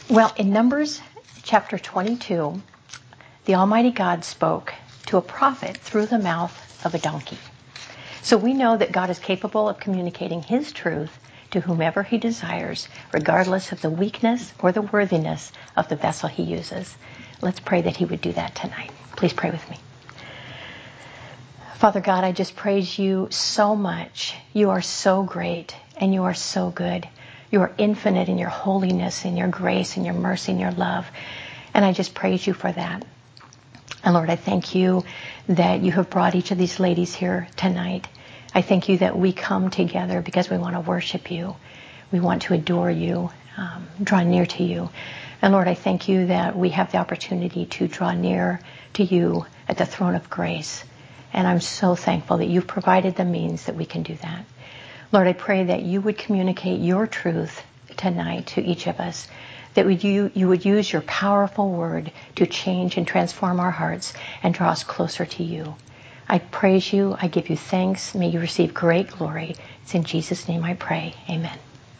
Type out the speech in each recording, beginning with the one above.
Well, in Numbers chapter 22, the Almighty God spoke to a prophet through the mouth of a donkey. So we know that God is capable of communicating His truth to whomever He desires, regardless of the weakness or the worthiness of the vessel He uses. Let's pray that He would do that tonight. Please pray with me. Father God, I just praise You so much. You are so great and You are so good. You are infinite in Your holiness and Your grace and Your mercy and Your love. And I just praise You for that. And Lord, I thank You that You have brought each of these ladies here tonight. I thank You that we come together because we want to worship You. We want to adore You, draw near to You. And Lord, I thank You that we have the opportunity to draw near to You at the throne of grace. And I'm so thankful that You've provided the means that we can do that. Lord, I pray that You would communicate Your truth tonight to each of us, that You would use Your powerful word to change and transform our hearts and draw us closer to You. I praise You. I give You thanks. May You receive great glory. It's in Jesus' name I pray. Amen.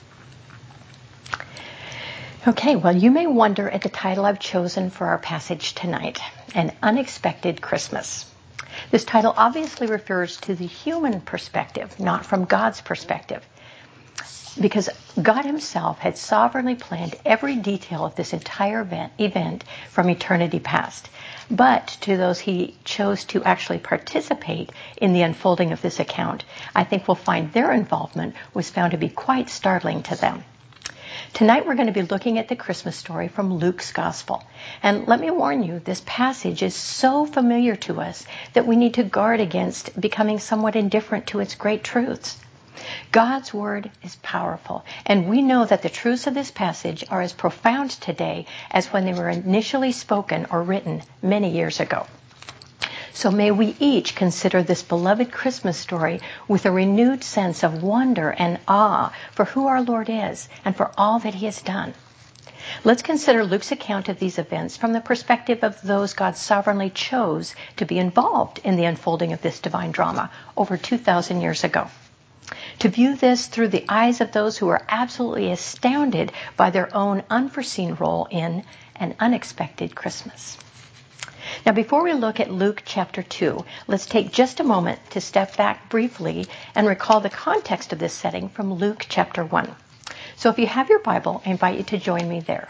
Okay, well, you may wonder at the title I've chosen for our passage tonight, An Unexpected Christmas. This title obviously refers to the human perspective, not from God's perspective, because God Himself had sovereignly planned every detail of this entire event from eternity past. But to those He chose to actually participate in the unfolding of this account, I think we'll find their involvement was found to be quite startling to them. Tonight we're going to be looking at the Christmas story from Luke's Gospel. And let me warn you, this passage is so familiar to us that we need to guard against becoming somewhat indifferent to its great truths. God's Word is powerful, and we know that the truths of this passage are as profound today as when they were initially spoken or written many years ago. So may we each consider this beloved Christmas story with a renewed sense of wonder and awe for who our Lord is and for all that He has done. Let's consider Luke's account of these events from the perspective of those God sovereignly chose to be involved in the unfolding of this divine drama over 2,000 years ago. To view this through the eyes of those who are absolutely astounded by their own unforeseen role in an unexpected Christmas. Now, before we look at Luke chapter 2, let's take just a moment to step back briefly and recall the context of this setting from Luke chapter 1. So if you have your Bible, I invite you to join me there.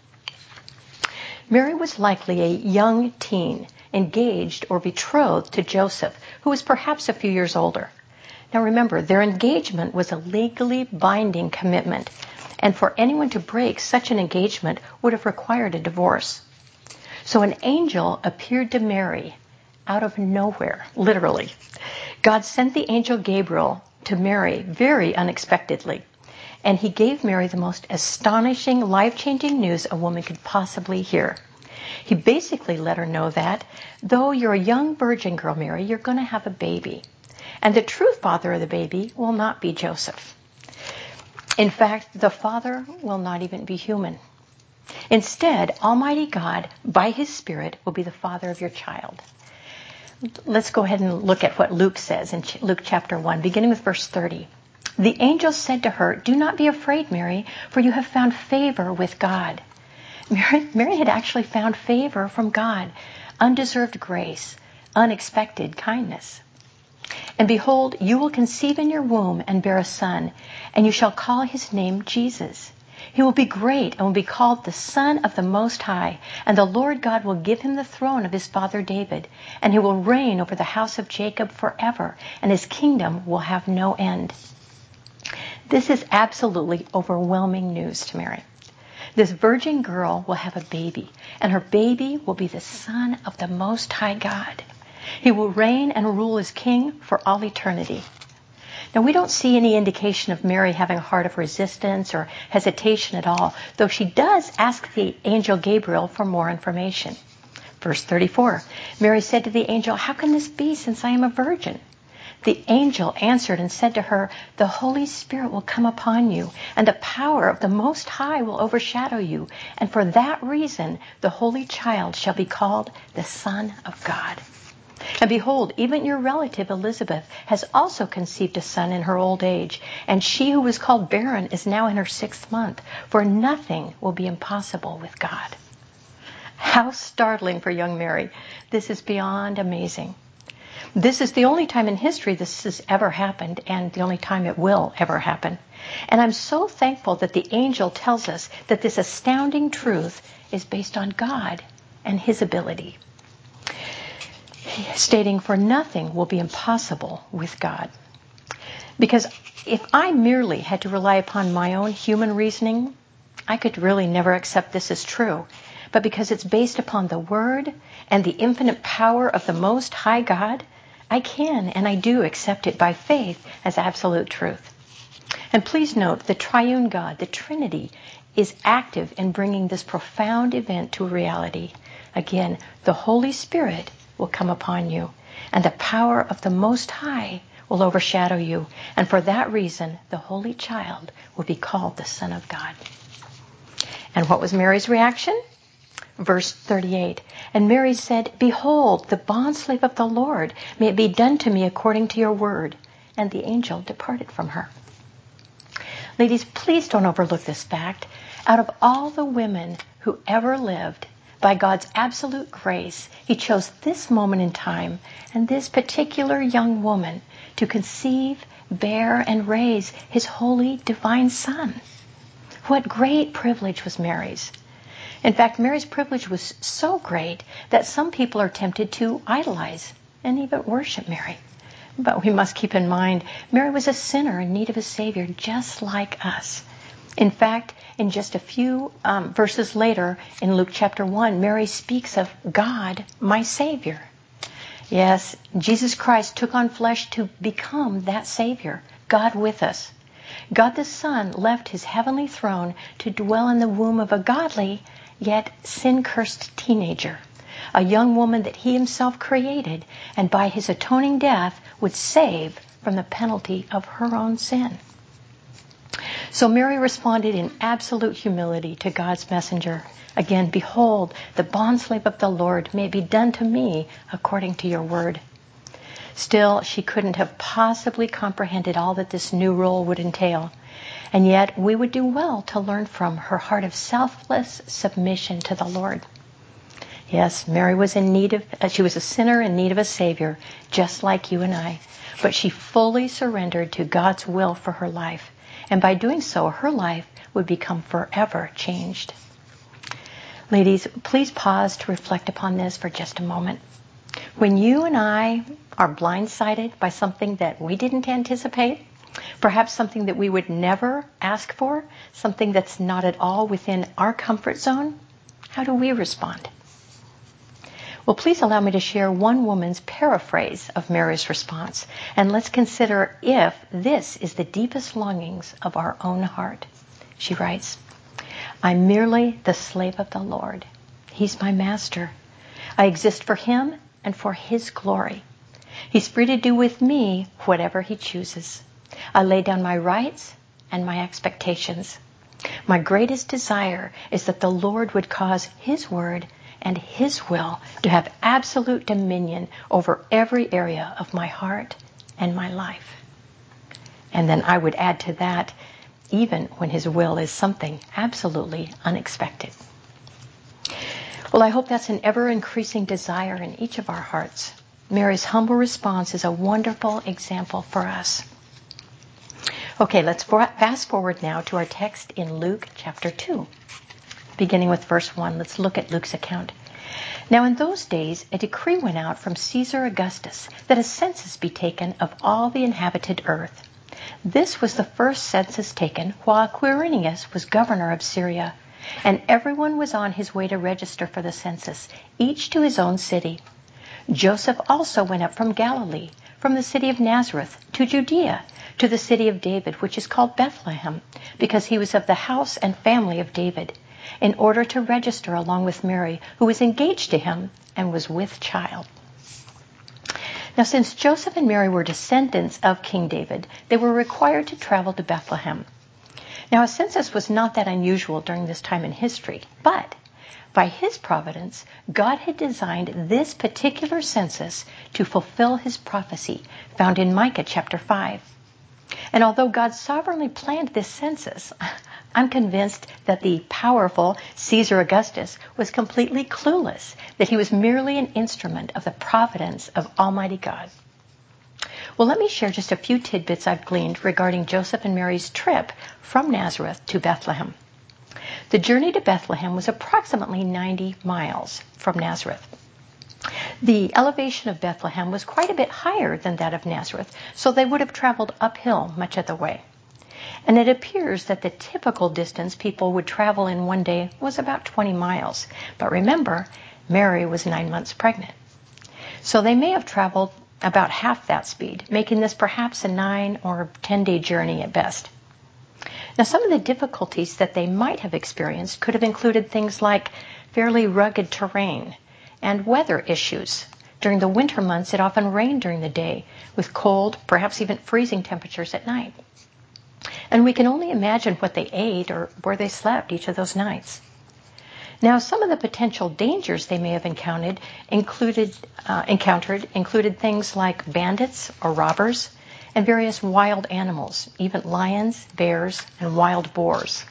Mary was likely a young teen, engaged or betrothed to Joseph, who was perhaps a few years older. Now remember, their engagement was a legally binding commitment, and for anyone to break such an engagement would have required a divorce. So an angel appeared to Mary out of nowhere, literally. God sent the angel Gabriel to Mary very unexpectedly, and he gave Mary the most astonishing, life-changing news a woman could possibly hear. He basically let her know that, though you're a young virgin girl, Mary, you're going to have a baby. And the true father of the baby will not be Joseph. In fact, the father will not even be human. Instead, Almighty God, by His Spirit, will be the father of your child. Let's go ahead and look at what Luke says in Luke chapter 1, beginning with verse 30. The angel said to her, "Do not be afraid, Mary, for you have found favor with God." Mary had actually found favor from God, undeserved grace, unexpected kindness. "And behold, you will conceive in your womb and bear a son, and you shall call his name Jesus. He will be great and will be called the Son of the Most High, and the Lord God will give him the throne of his father David, and he will reign over the house of Jacob forever, and his kingdom will have no end." This is absolutely overwhelming news to Mary. This virgin girl will have a baby, and her baby will be the Son of the Most High God. He will reign and rule as king for all eternity. Now, we don't see any indication of Mary having a heart of resistance or hesitation at all, though she does ask the angel Gabriel for more information. Verse 34, Mary said to the angel, "How can this be since I am a virgin?" The angel answered and said to her, "The Holy Spirit will come upon you, and the power of the Most High will overshadow you, and for that reason the Holy Child shall be called the Son of God." And behold, even your relative Elizabeth has also conceived a son in her old age, and she who was called barren is now in her 6th month, for nothing will be impossible with God." How startling for young Mary. This is beyond amazing. This is the only time in history this has ever happened, and the only time it will ever happen. And I'm so thankful that the angel tells us that this astounding truth is based on God and His ability, stating, "For nothing will be impossible with God." Because if I merely had to rely upon my own human reasoning, I could really never accept this as true. But because it's based upon the Word and the infinite power of the Most High God, I can and I do accept it by faith as absolute truth. And please note, the triune God, the Trinity, is active in bringing this profound event to reality. Again, the Holy Spirit will come upon you, and the power of the Most High will overshadow you. And for that reason, the Holy Child will be called the Son of God. And what was Mary's reaction? Verse 38, "And Mary said, Behold, the bondslave of the Lord, may it be done to me according to your word. And the angel departed from her." Ladies, please don't overlook this fact. Out of all the women who ever lived, by God's absolute grace, He chose this moment in time and this particular young woman to conceive, bear, and raise His holy, divine Son. What great privilege was Mary's. In fact, Mary's privilege was so great that some people are tempted to idolize and even worship Mary. But we must keep in mind, Mary was a sinner in need of a Savior just like us. In fact, in just a few verses later, in Luke chapter 1, Mary speaks of God, my Savior. Yes, Jesus Christ took on flesh to become that Savior, God with us. God the Son left His heavenly throne to dwell in the womb of a godly, yet sin-cursed teenager, a young woman that He Himself created, and by His atoning death would save from the penalty of her own sin. So Mary responded in absolute humility to God's messenger. Again, "Behold, the bondslave of the Lord, may it be done to me according to your word." Still, she couldn't have possibly comprehended all that this new role would entail. And yet, we would do well to learn from her heart of selfless submission to the Lord. Yes, Mary was she was a sinner in need of a Savior, just like you and I. But she fully surrendered to God's will for her life. And by doing so, her life would become forever changed. Ladies, please pause to reflect upon this for just a moment. When you and I are blindsided by something that we didn't anticipate, perhaps something that we would never ask for, something that's not at all within our comfort zone, how do we respond? Well, please allow me to share one woman's paraphrase of Mary's response, and let's consider if this is the deepest longings of our own heart. She writes, "I'm merely the slave of the Lord. He's my master. I exist for Him and for His glory. He's free to do with me whatever He chooses. I lay down my rights and my expectations. My greatest desire is that the Lord would cause His word and His will to have absolute dominion over every area of my heart and my life." And then I would add to that, even when His will is something absolutely unexpected. Well, I hope that's an ever-increasing desire in each of our hearts. Mary's humble response is a wonderful example for us. Okay, let's fast forward now to our text in Luke chapter 2. Beginning with verse 1, let's look at Luke's account. "Now in those days a decree went out from Caesar Augustus that a census be taken of all the inhabited earth. This was the first census taken while Quirinius was governor of Syria, and everyone was on his way to register for the census, each to his own city. Joseph also went up from Galilee, from the city of Nazareth, to Judea, to the city of David, which is called Bethlehem, because he was of the house and family of David, in order to register along with Mary, who was engaged to him and was with child. Now, since Joseph and Mary were descendants of King David, they were required to travel to Bethlehem. Now, a census was not that unusual during this time in history, but By his providence, God had designed this particular census to fulfill his prophecy found in Micah chapter 5. And although God sovereignly planned this census, I'm convinced that the powerful Caesar Augustus was completely clueless that he was merely an instrument of the providence of Almighty God. Well, let me share just a few tidbits I've gleaned regarding Joseph and Mary's trip from Nazareth to Bethlehem. The journey to Bethlehem was approximately 90 miles from Nazareth. The elevation of Bethlehem was quite a bit higher than that of Nazareth, so they would have traveled uphill much of the way. And it appears that the typical distance people would travel in one day was about 20 miles. But remember, Mary was 9 months pregnant. So they may have traveled about half that speed, making this perhaps a 9 or 10-day journey at best. Now, some of the difficulties that they might have experienced could have included things like fairly rugged terrain and weather issues. During the winter months, it often rained during the day, with cold, perhaps even freezing temperatures at night. And we can only imagine what they ate or where they slept each of those nights. Now, some of the potential dangers they may have encountered included things like bandits or robbers and various wild animals, even lions, bears, and wild boars.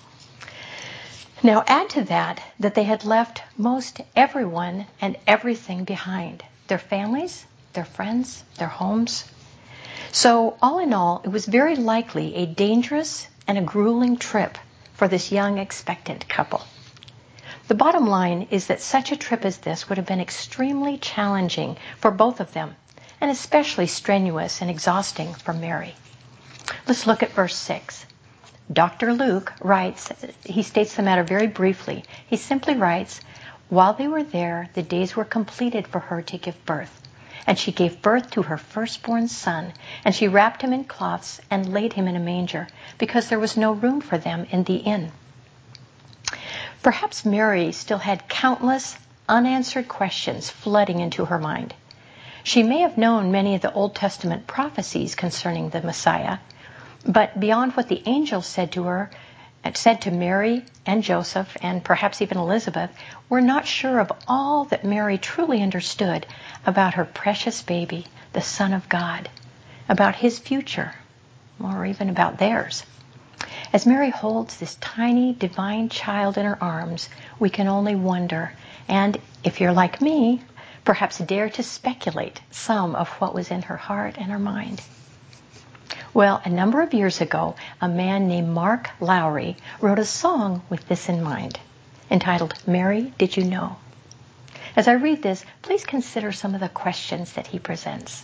Now, add to that they had left most everyone and everything behind: their families, their friends, their homes. So, all in all, it was very likely a dangerous and a grueling trip for this young expectant couple. The bottom line is that such a trip as this would have been extremely challenging for both of them, and especially strenuous and exhausting for Mary. Let's look at verse 6. Dr. Luke writes, he states the matter very briefly. He simply writes, "While they were there, the days were completed for her to give birth. And she gave birth to her firstborn son, and she wrapped him in cloths and laid him in a manger, because there was no room for them in the inn." Perhaps Mary still had countless unanswered questions flooding into her mind. She may have known many of the Old Testament prophecies concerning the Messiah, but beyond what the angels said to Mary and Joseph, and perhaps even Elizabeth, we're not sure of all that Mary truly understood about her precious baby, the Son of God, about his future, or even about theirs. As Mary holds this tiny divine child in her arms, we can only wonder, and if you're like me, perhaps dare to speculate some of what was in her heart and her mind. Well, a number of years ago, a man named Mark Lowry wrote a song with this in mind, entitled, "Mary, Did You Know?" As I read this, please consider some of the questions that he presents.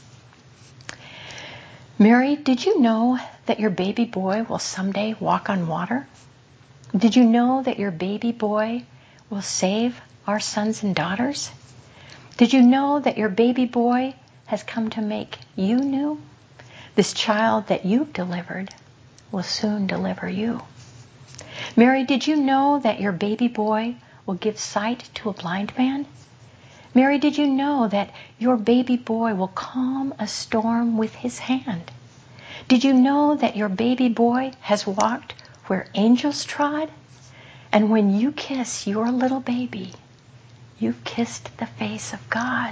Mary, did you know that your baby boy will someday walk on water? Did you know that your baby boy will save our sons and daughters? Did you know that your baby boy has come to make you new? This child that you've delivered will soon deliver you. Mary, did you know that your baby boy will give sight to a blind man? Mary, did you know that your baby boy will calm a storm with his hand? Did you know that your baby boy has walked where angels trod? And when you kiss your little baby, you've kissed the face of God.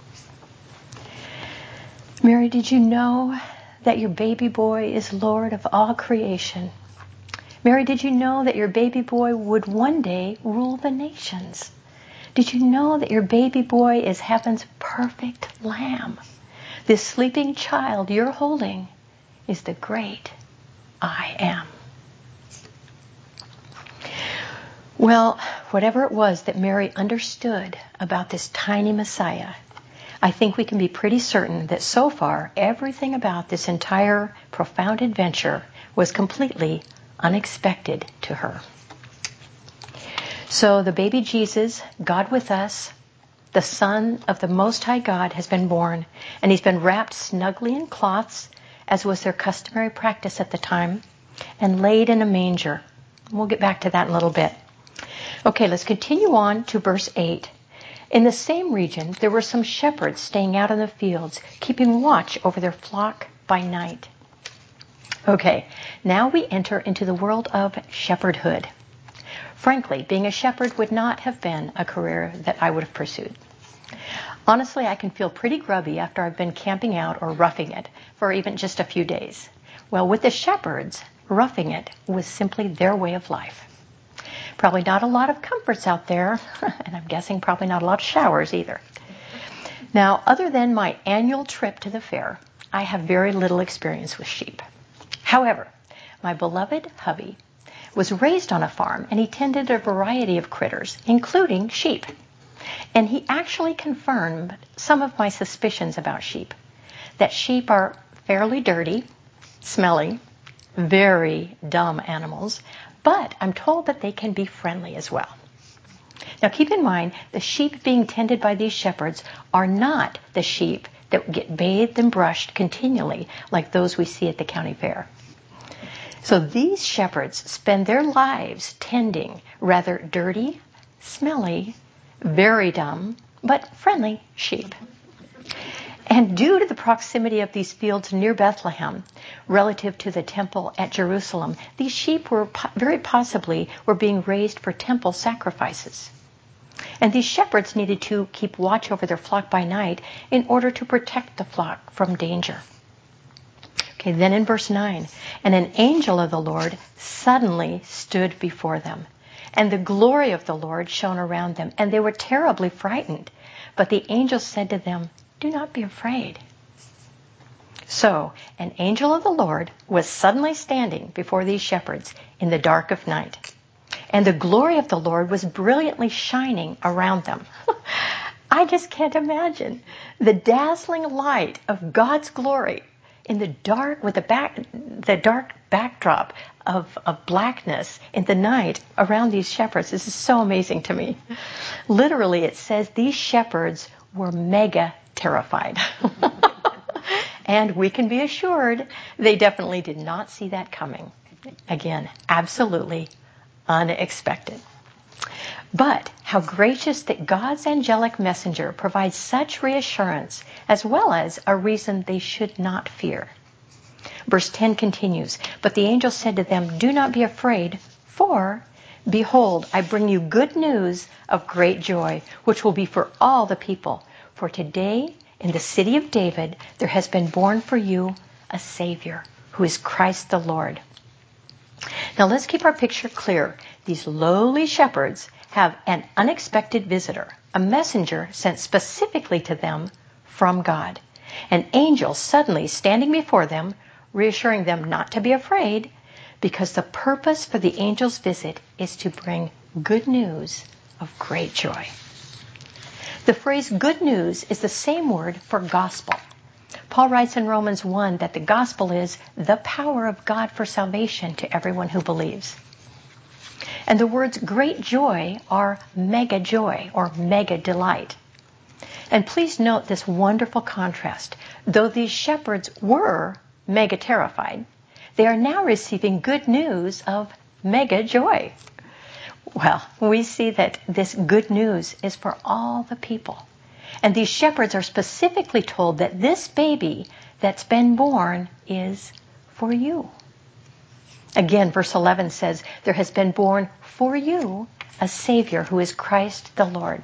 Mary, did you know that your baby boy is Lord of all creation? Mary, did you know that your baby boy would one day rule the nations? Did you know that your baby boy is heaven's perfect lamb? This sleeping child you're holding is the great I am. Well, whatever it was that Mary understood about this tiny Messiah, I think we can be pretty certain that so far everything about this entire profound adventure was completely unexpected to her. So the baby Jesus, God with us, the Son of the Most High God, has been born, and he's been wrapped snugly in cloths, as was their customary practice at the time, and laid in a manger. We'll get back to that in a little bit. Okay, let's continue on to verse 8. In the same region, there were some shepherds staying out in the fields, keeping watch over their flock by night. Okay, now we enter into the world of shepherdhood. Frankly, being a shepherd would not have been a career that I would have pursued. Honestly, I can feel pretty grubby after I've been camping out or roughing it for even just a few days. Well, with the shepherds, roughing it was simply their way of life. Probably not a lot of comforts out there, and I'm guessing probably not a lot of showers either. Now, other than my annual trip to the fair, I have very little experience with sheep. However, my beloved hubby was raised on a farm, and he tended a variety of critters, including sheep. And he actually confirmed some of my suspicions about sheep, that sheep are fairly dirty, smelly, very dumb animals, but I'm told that they can be friendly as well. Now keep in mind, the sheep being tended by these shepherds are not the sheep that get bathed and brushed continually like those we see at the county fair. So these shepherds spend their lives tending rather dirty, smelly, very dumb, but friendly sheep. And due to the proximity of these fields near Bethlehem, relative to the temple at Jerusalem, these sheep were very possibly being raised for temple sacrifices. And these shepherds needed to keep watch over their flock by night in order to protect the flock from danger. Okay, then in verse 9, and an angel of the Lord suddenly stood before them, and the glory of the Lord shone around them, and they were terribly frightened. But the angel said to them, "Do not be afraid." So, an angel of the Lord was suddenly standing before these shepherds in the dark of night, and the glory of the Lord was brilliantly shining around them. I just can't imagine the dazzling light of God's glory in the dark, with the dark backdrop of blackness in the night around these shepherds. This is so amazing to me. Literally, it says these shepherds were mega terrified. And we can be assured they definitely did not see that coming. Again, absolutely unexpected. But how gracious that God's angelic messenger provides such reassurance, as well as a reason they should not fear. Verse 10 continues, "But the angel said to them, 'Do not be afraid, for, behold, I bring you good news of great joy, which will be for all the people. For today, in the city of David, there has been born for you a Savior, who is Christ the Lord.'" Now let's keep our picture clear. These lowly shepherds have an unexpected visitor, a messenger sent specifically to them from God. An angel suddenly standing before them, reassuring them not to be afraid, because the purpose for the angel's visit is to bring good news of great joy. The phrase good news is the same word for gospel. Paul writes in Romans 1 that the gospel is the power of God for salvation to everyone who believes. And the words great joy are mega joy or mega delight. And please note this wonderful contrast. Though these shepherds were mega terrified, they are now receiving good news of mega joy. Well, we see that this good news is for all the people. And these shepherds are specifically told that this baby that's been born is for you. Again, verse 11 says, "There has been born for you a Savior who is Christ the Lord."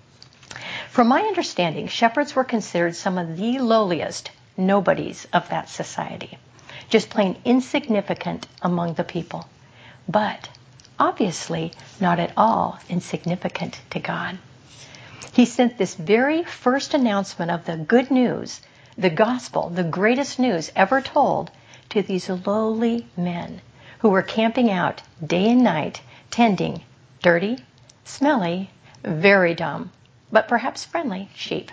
From my understanding, shepherds were considered some of the lowliest nobodies of that society, just plain insignificant among the people, but obviously not at all insignificant to God. He sent this very first announcement of the good news, the gospel, the greatest news ever told, to these lowly men who were camping out day and night, tending dirty, smelly, very dumb, but perhaps friendly sheep.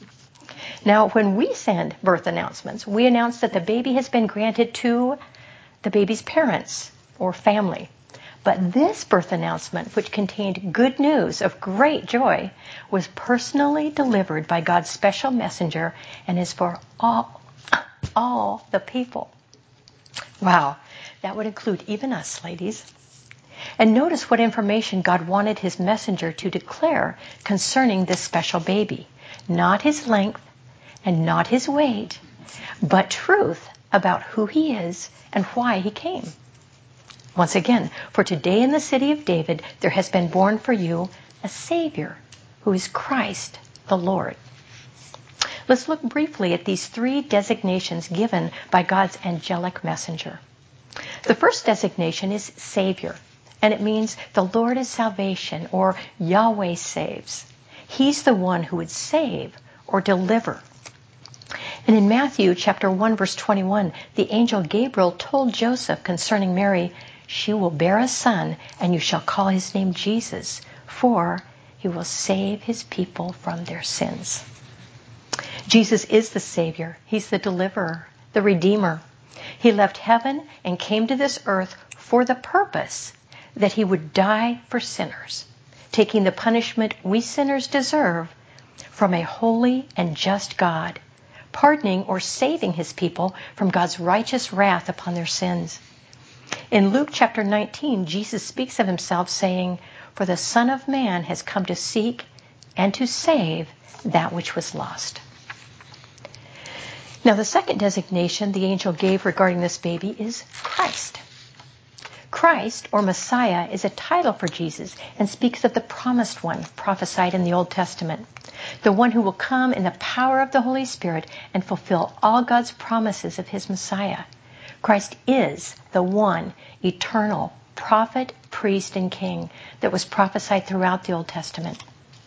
Now, when we send birth announcements, we announce that the baby has been granted to the baby's parents or family. But this birth announcement, which contained good news of great joy, was personally delivered by God's special messenger and is for all the people. Wow, that would include even us, ladies. And notice what information God wanted his messenger to declare concerning this special baby. Not his length and not his weight, but truth about who he is and why he came. Once again, for today in the city of David there has been born for you a Savior, who is Christ the Lord. Let's look briefly at these three designations given by God's angelic messenger. The first designation is Savior, and it means the Lord is salvation, or Yahweh saves. He's the one who would save or deliver. And in Matthew chapter 1, verse 21, the angel Gabriel told Joseph concerning Mary, "She will bear a son, and you shall call his name Jesus, for he will save his people from their sins." Jesus is the Savior. He's the deliverer, the Redeemer. He left heaven and came to this earth for the purpose that he would die for sinners, taking the punishment we sinners deserve from a holy and just God, pardoning or saving his people from God's righteous wrath upon their sins. In Luke chapter 19, Jesus speaks of himself saying, "For the Son of Man has come to seek and to save that which was lost." Now, the second designation the angel gave regarding this baby is Christ. Christ, or Messiah, is a title for Jesus and speaks of the promised one prophesied in the Old Testament, the one who will come in the power of the Holy Spirit and fulfill all God's promises of his Messiah. Christ is the one eternal prophet, priest, and king that was prophesied throughout the Old Testament.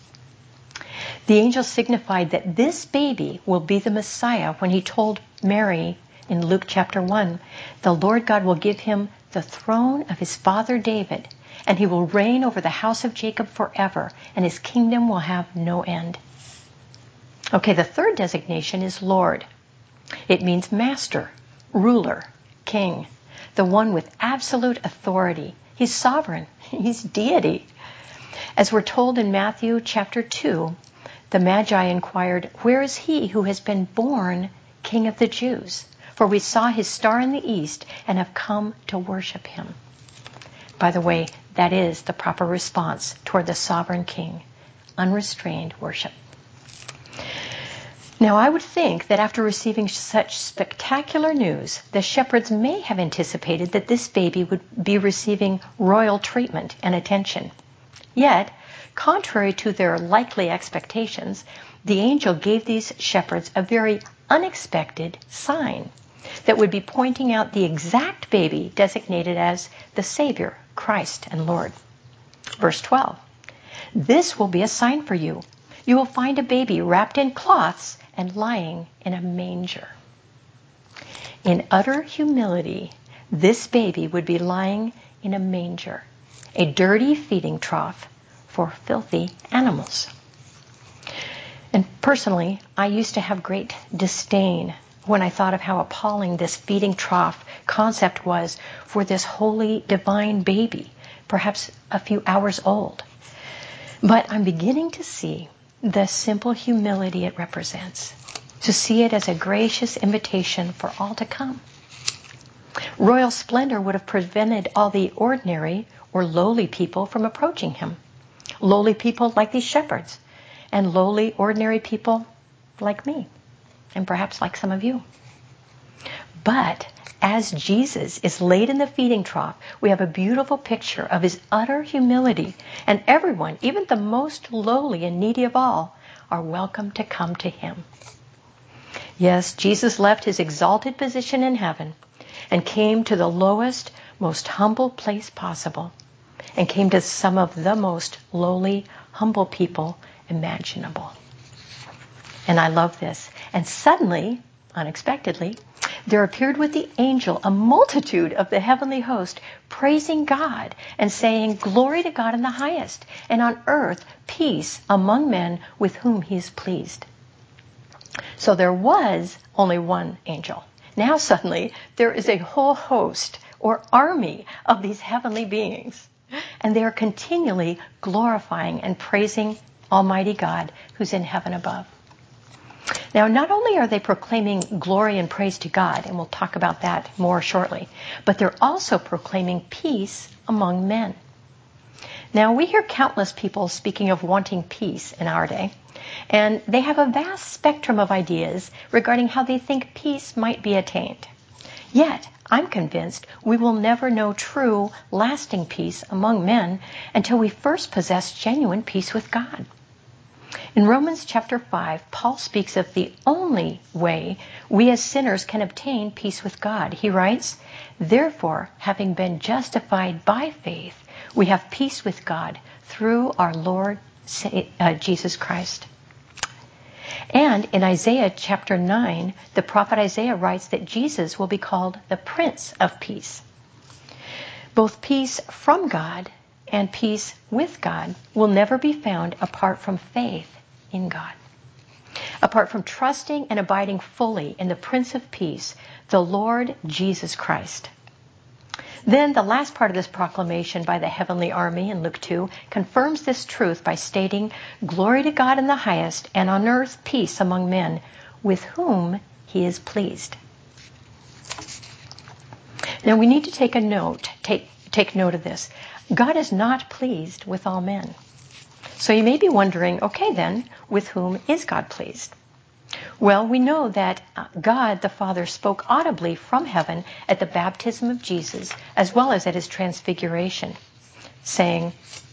The angel signified that this baby will be the Messiah when he told Mary in Luke chapter 1, "The Lord God will give him the throne of his father David, and he will reign over the house of Jacob forever, and his kingdom will have no end." Okay, the third designation is Lord. It means master, ruler, king, the one with absolute authority. He's sovereign. He's deity. As we're told in Matthew chapter 2, the Magi inquired, "Where is he who has been born King of the Jews? For we saw his star in the east and have come to worship him." By the way, that is the proper response toward the sovereign king, unrestrained worship. Now, I would think that after receiving such spectacular news, the shepherds may have anticipated that this baby would be receiving royal treatment and attention. Yet, contrary to their likely expectations, the angel gave these shepherds a very unexpected sign that would be pointing out the exact baby designated as the Savior, Christ and Lord. Verse 12, "This will be a sign for you. You will find a baby wrapped in cloths and lying in a manger." In utter humility, this baby would be lying in a manger, a dirty feeding trough for filthy animals. And personally, I used to have great disdain when I thought of how appalling this feeding trough concept was for this holy, divine baby, perhaps a few hours old. But I'm beginning to see the simple humility it represents, to see it as a gracious invitation for all to come. Royal splendor would have prevented all the ordinary or lowly people from approaching him. Lowly people like these shepherds, and lowly, ordinary people like me, and perhaps like some of you. But as Jesus is laid in the feeding trough, we have a beautiful picture of his utter humility, and everyone, even the most lowly and needy of all, are welcome to come to him. Yes, Jesus left his exalted position in heaven and came to the lowest, most humble place possible, and came to some of the most lowly, humble people imaginable. And I love this. And suddenly, unexpectedly, there appeared with the angel a multitude of the heavenly host, praising God and saying, "Glory to God in the highest, and on earth peace among men with whom he is pleased." So there was only one angel. Now suddenly there is a whole host or army of these heavenly beings. And they are continually glorifying and praising Almighty God who's in heaven above. Now, not only are they proclaiming glory and praise to God, and we'll talk about that more shortly, but they're also proclaiming peace among men. Now, we hear countless people speaking of wanting peace in our day, and they have a vast spectrum of ideas regarding how they think peace might be attained. Yet, I'm convinced we will never know true, lasting peace among men until we first possess genuine peace with God. In Romans chapter 5, Paul speaks of the only way we as sinners can obtain peace with God. He writes, "Therefore, having been justified by faith, we have peace with God through our Lord Jesus Christ." And in Isaiah chapter 9, the prophet Isaiah writes that Jesus will be called the Prince of Peace. Both peace from God and peace with God will never be found apart from faith in God. Apart from trusting and abiding fully in the Prince of Peace, the Lord Jesus Christ. Then the last part of this proclamation by the heavenly army in Luke 2 confirms this truth by stating, "Glory to God in the highest, and on earth peace among men, with whom he is pleased." Now we need to take note of this. God is not pleased with all men. So you may be wondering, okay then, with whom is God pleased? Well, we know that God the Father spoke audibly from heaven at the baptism of Jesus, as well as at his transfiguration, saying,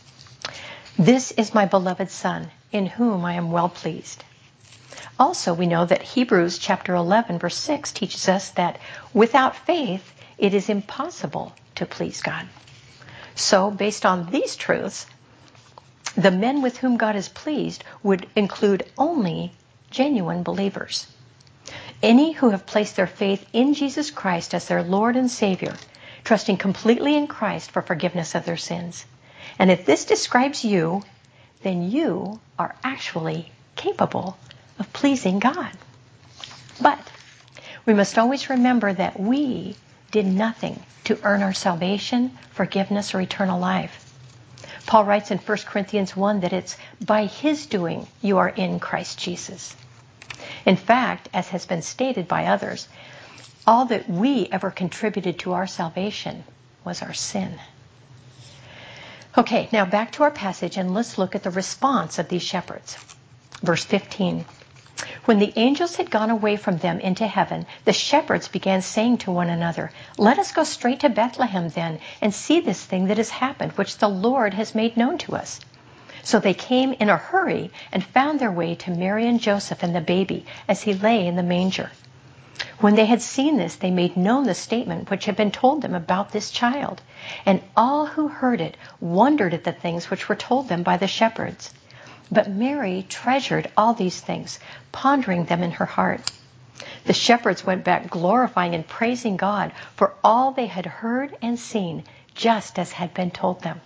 "This is my beloved Son, in whom I am well pleased." Also, we know that Hebrews chapter 11, verse 6 teaches us that without faith, it is impossible to please God. So, based on these truths, the men with whom God is pleased would include only genuine believers. Any who have placed their faith in Jesus Christ as their Lord and Savior, trusting completely in Christ for forgiveness of their sins. And if this describes you, then you are actually capable of pleasing God. But we must always remember that we did nothing to earn our salvation, forgiveness, or eternal life. Paul writes in 1 Corinthians 1 that it's by his doing you are in Christ Jesus. In fact, as has been stated by others, all that we ever contributed to our salvation was our sin. Okay, now back to our passage and let's look at the response of these shepherds. Verse 15. When the angels had gone away from them into heaven, the shepherds began saying to one another, "Let us go straight to Bethlehem then, and see this thing that has happened, which the Lord has made known to us." So they came in a hurry and found their way to Mary and Joseph and the baby as he lay in the manger. When they had seen this, they made known the statement which had been told them about this child. And all who heard it wondered at the things which were told them by the shepherds. But Mary treasured all these things, pondering them in her heart. The shepherds went back glorifying and praising God for all they had heard and seen, just as had been told them.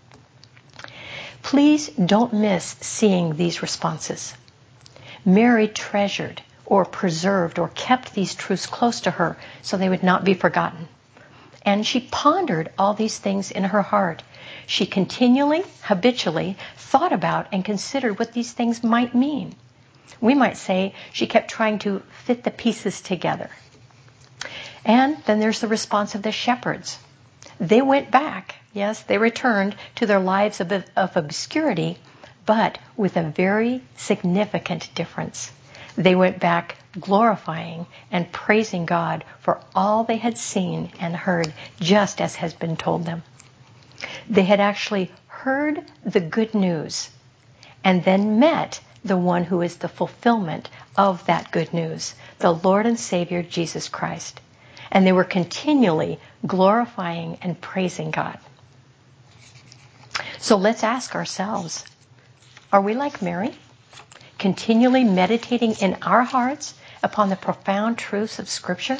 Please don't miss seeing these responses. Mary treasured or preserved or kept these truths close to her so they would not be forgotten. And she pondered all these things in her heart. She continually, habitually thought about and considered what these things might mean. We might say she kept trying to fit the pieces together. And then there's the response of the shepherds. They went back, yes, they returned to their lives of obscurity, but with a very significant difference. They went back glorifying and praising God for all they had seen and heard, just as has been told them. They had actually heard the good news and then met the one who is the fulfillment of that good news, the Lord and Savior Jesus Christ. And they were continually glorifying and praising God. So let's ask ourselves, are we like Mary? Continually meditating in our hearts upon the profound truths of Scripture?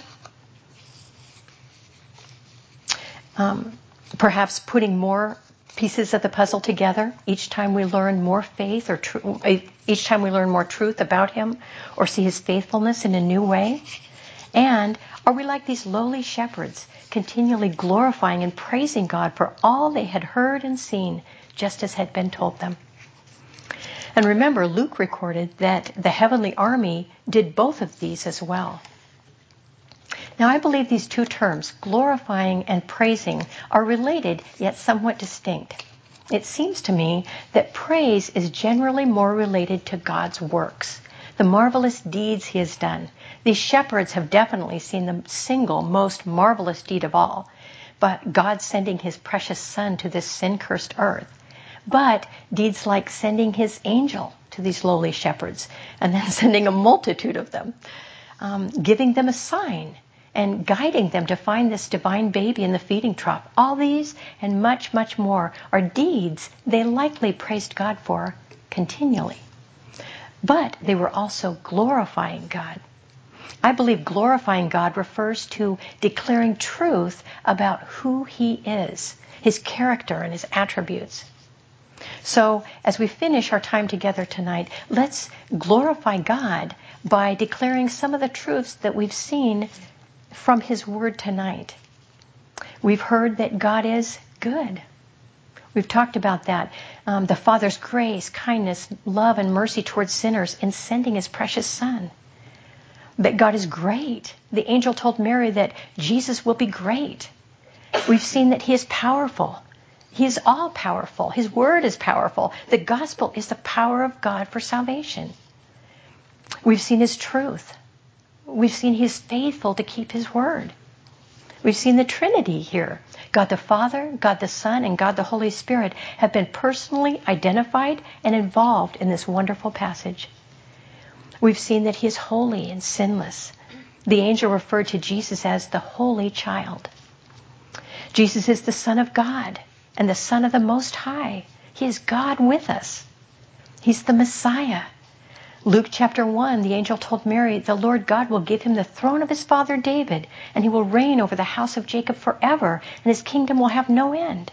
Perhaps putting more pieces of the puzzle together each time we learn more faith or each time we learn more truth about Him or see His faithfulness in a new way? And are we like these lowly shepherds, continually glorifying and praising God for all they had heard and seen, just as had been told them? And remember, Luke recorded that the heavenly army did both of these as well. Now, I believe these two terms, glorifying and praising, are related yet somewhat distinct. It seems to me that praise is generally more related to God's works, the marvelous deeds he has done. These shepherds have definitely seen the single most marvelous deed of all, but God sending his precious son to this sin-cursed earth. But deeds like sending his angel to these lowly shepherds and then sending a multitude of them, giving them a sign and guiding them to find this divine baby in the feeding trough. All these and much, much more are deeds they likely praised God for continually. But they were also glorifying God. I believe glorifying God refers to declaring truth about who he is, his character and his attributes. So as we finish our time together tonight, let's glorify God by declaring some of the truths that we've seen from his word tonight. We've heard that God is good. We've talked about that. The Father's grace, kindness, love, and mercy towards sinners in sending his precious son. That God is great. The angel told Mary that Jesus will be great. We've seen that he is powerful. He is all powerful. His word is powerful. The gospel is the power of God for salvation. We've seen his truth. We've seen he is faithful to keep his word. We've seen the Trinity here. God the Father, God the Son, and God the Holy Spirit have been personally identified and involved in this wonderful passage. We've seen that he is holy and sinless. The angel referred to Jesus as the Holy Child. Jesus is the Son of God and the Son of the Most High. He is God with us. He's the Messiah. Luke chapter 1, the angel told Mary, the Lord God will give him the throne of his father David, and he will reign over the house of Jacob forever, and his kingdom will have no end.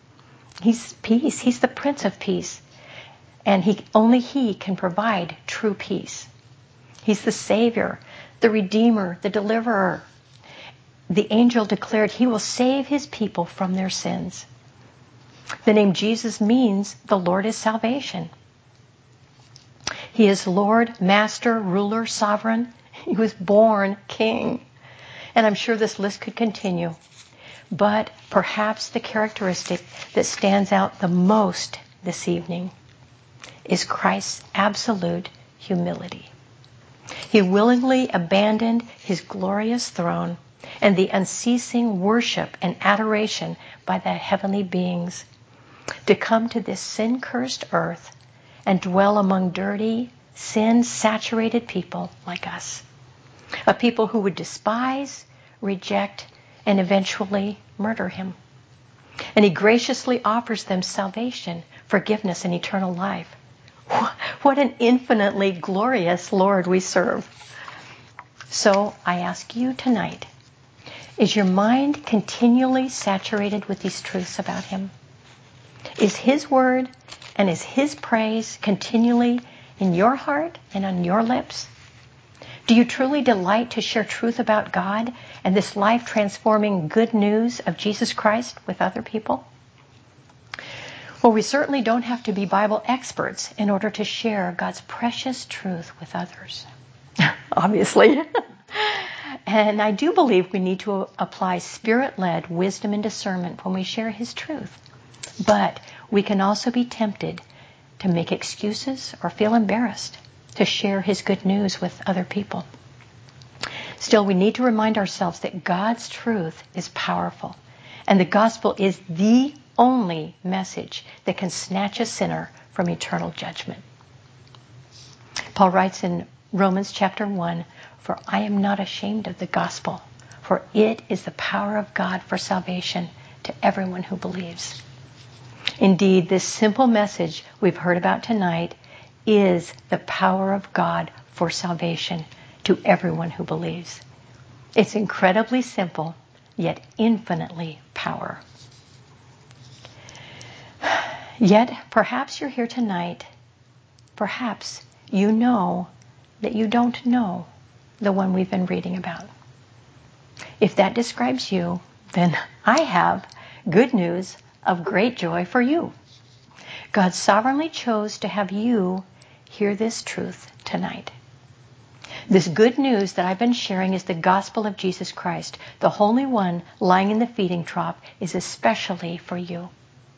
He's peace. He's the Prince of Peace. And only he can provide true peace. He's the Savior, the Redeemer, the Deliverer. The angel declared he will save his people from their sins. The name Jesus means the Lord is salvation. He is Lord, Master, Ruler, Sovereign. He was born King. And I'm sure this list could continue. But perhaps the characteristic that stands out the most this evening is Christ's absolute humility. He willingly abandoned his glorious throne and the unceasing worship and adoration by the heavenly beings to come to this sin-cursed earth and dwell among dirty, sin-saturated people like us. A people who would despise, reject, and eventually murder him. And he graciously offers them salvation, forgiveness, and eternal life. What an infinitely glorious Lord we serve. So I ask you tonight, is your mind continually saturated with these truths about him? Is his word and is his praise continually in your heart and on your lips? Do you truly delight to share truth about God and this life-transforming good news of Jesus Christ with other people? Well, we certainly don't have to be Bible experts in order to share God's precious truth with others. Obviously. And I do believe we need to apply Spirit-led wisdom and discernment when we share his truth. But we can also be tempted to make excuses or feel embarrassed to share his good news with other people. Still, we need to remind ourselves that God's truth is powerful, and the gospel is the only message that can snatch a sinner from eternal judgment. Paul writes in Romans chapter 1, "For I am not ashamed of the gospel, for it is the power of God for salvation to everyone who believes." Indeed, this simple message we've heard about tonight is the power of God for salvation to everyone who believes. It's incredibly simple, yet infinitely powerful. Yet, perhaps you're here tonight. Perhaps you know that you don't know the one we've been reading about. If that describes you, then I have good news of great joy for you. God sovereignly chose to have you hear this truth tonight. This good news that I've been sharing is the gospel of Jesus Christ. The Holy One lying in the feeding trough is especially for you.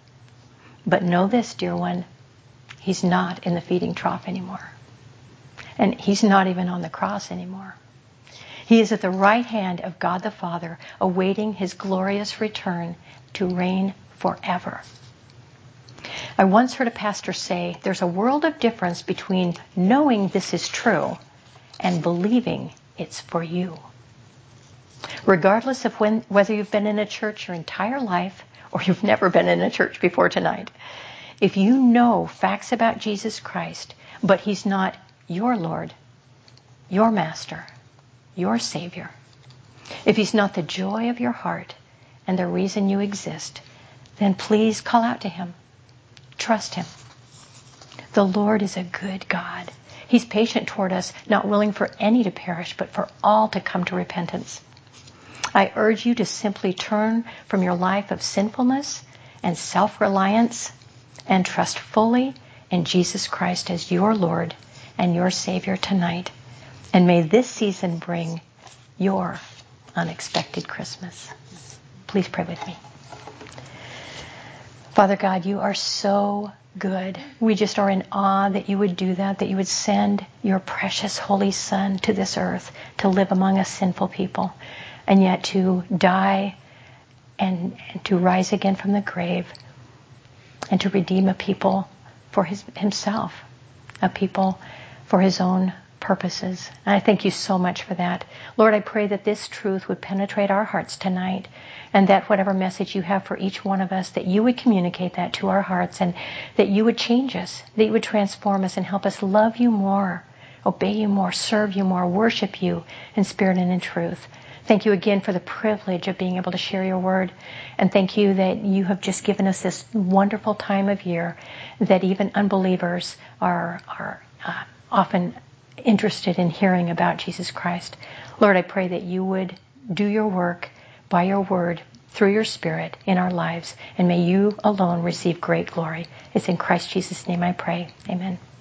But know this, dear one, he's not in the feeding trough anymore. And he's not even on the cross anymore. He is at the right hand of God the Father, awaiting his glorious return to reign forever. I once heard a pastor say, there's a world of difference between knowing this is true and believing it's for you. Regardless of whether you've been in a church your entire life or you've never been in a church before tonight, if you know facts about Jesus Christ, but he's not your Lord, your Master, your Savior, if he's not the joy of your heart and the reason you exist, then please call out to him. Trust him. The Lord is a good God. He's patient toward us, not willing for any to perish, but for all to come to repentance. I urge you to simply turn from your life of sinfulness and self-reliance and trust fully in Jesus Christ as your Lord and your Savior tonight. And may this season bring your unexpected Christmas. Please pray with me. Father God, you are so good. We just are in awe that you would do that you would send your precious Holy Son to this earth to live among us sinful people, and yet to die and to rise again from the grave and to redeem a people for himself, a people for his own purposes. And I thank you so much for that. Lord, I pray that this truth would penetrate our hearts tonight, and that whatever message you have for each one of us, that you would communicate that to our hearts, and that you would change us, that you would transform us and help us love you more, obey you more, serve you more, worship you in spirit and in truth. Thank you again for the privilege of being able to share your word. And thank you that you have just given us this wonderful time of year that even unbelievers are often interested in hearing about Jesus Christ. Lord, I pray that you would do your work by your word through your Spirit in our lives, and may you alone receive great glory. It's in Christ Jesus' name I pray. Amen.